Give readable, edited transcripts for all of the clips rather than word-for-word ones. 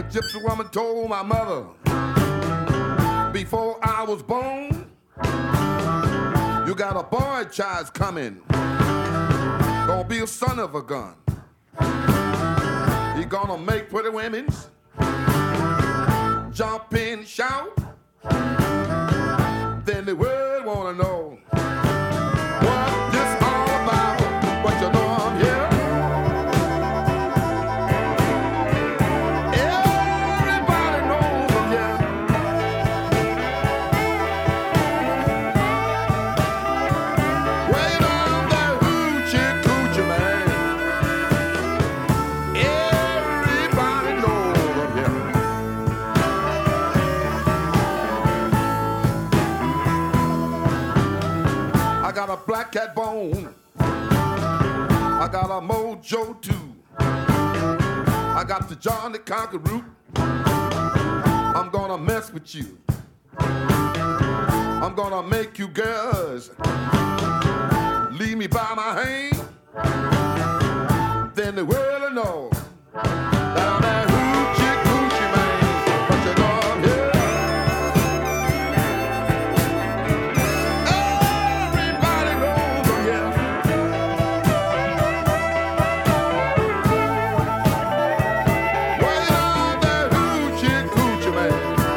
gypsy woman told my mother before I was born, you got a boy child coming, gonna be a son of a gun. He gonna make pretty women's jump and shout. Then the world wanna know what this all about. But you know I'm here. Everybody knows I'm here. Way down that hoochie coochie man. Everybody knows I'm here. I got a black cat bone. I got a mojo too. I got the Johnny Conquer root. I'm gonna mess with you. I'm gonna make you girls leave me by my hand. Then the world will know that I'm that hoochie coochie man. But you know I'm here. Everybody knows I'm here. Way down that hoochie coochie man.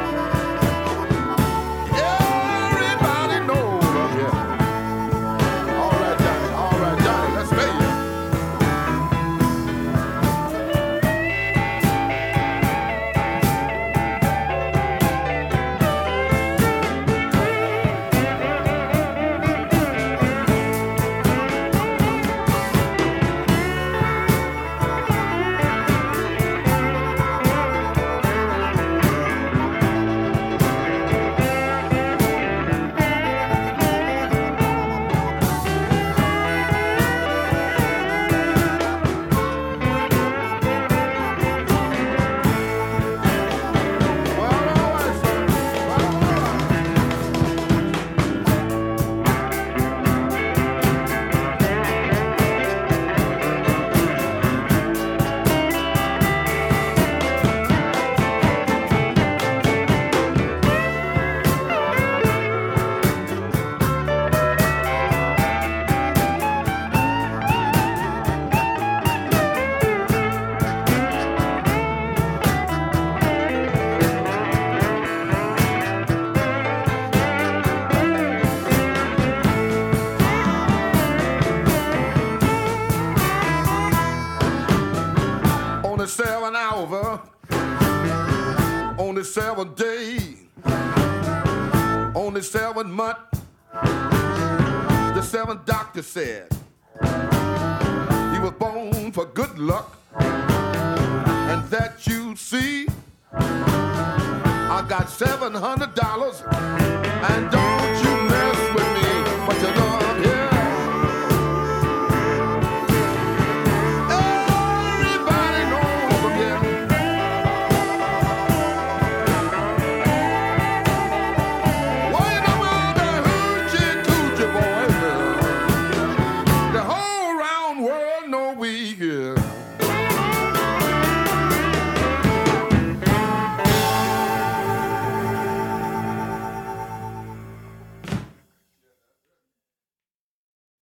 Everybody knows I'm here. All right, Johnny, let's pay you. Only 7 hours, only 7 days, only 7 months. The 7th doctor said he was born for good luck, and that you see, I got $700, and don't you mess with me, but you know